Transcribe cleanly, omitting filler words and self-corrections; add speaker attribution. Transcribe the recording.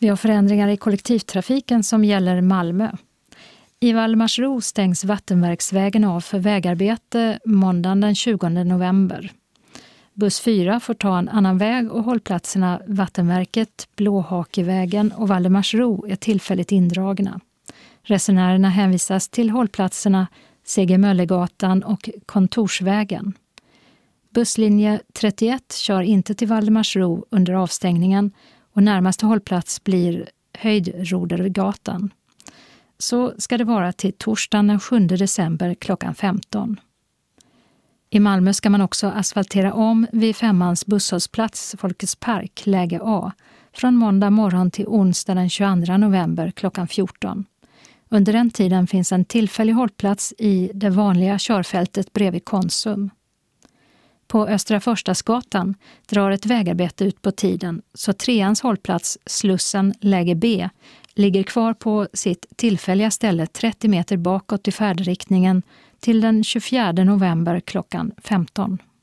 Speaker 1: Vi har förändringar i kollektivtrafiken som gäller Malmö. I Valdemarsro stängs Vattenverksvägen av för vägarbete måndagen den 20 november. Buss 4 får ta en annan väg och hållplatserna Vattenverket, Blåhakevägen och Valdemarsro är tillfälligt indragna. Resenärerna hänvisas till hållplatserna Segemöllegatan och Kontorsvägen. Busslinje 31 kör inte till Valdemarsro under avstängningen och närmaste hållplats blir Höjdrodergatan. Så ska det vara till torsdagen den 7 december klockan 15. I Malmö ska man också asfaltera om vid 5:ans busshållplats Folkets park, läge A, från måndag morgon till onsdag den 22 november klockan 14. Under den tiden finns en tillfällig hållplats i det vanliga körfältet bredvid Konsum. På Östra Förstadsgatan drar ett vägarbete ut på tiden så 3:ans hållplats Slussen, läge B, ligger kvar på sitt tillfälliga ställe 30 meter bakåt i färdriktningen till den 24 november klockan 15.